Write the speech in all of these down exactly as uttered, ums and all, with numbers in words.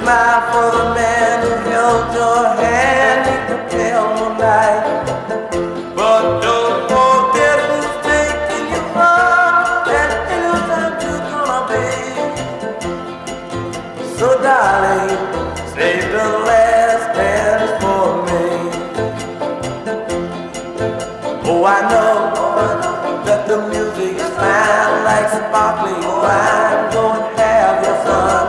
smile for the man who held your hand in the pale moonlight. But don't forget who's taking you home, and anytime you're gonna be. So darling, save the last dance for me. Oh, I know that the music is fine like sparkling wine. Go and have your fun,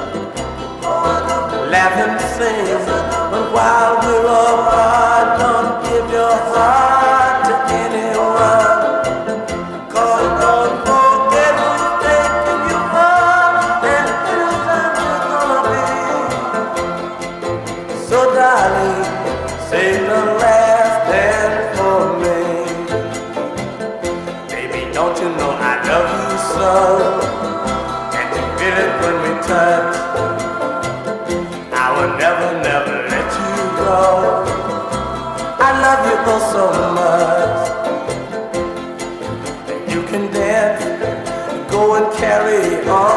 laugh and sing. But while we're apart, don't give your heart to anyone. Cause don't forget who's taking you home, and anytime you're gonna be. So darling, save the last dance for me. Baby, don't you know I love you so? And you feel it when we touch. I will never, never let you go. I love you oh so much. You can dance, go and carry on.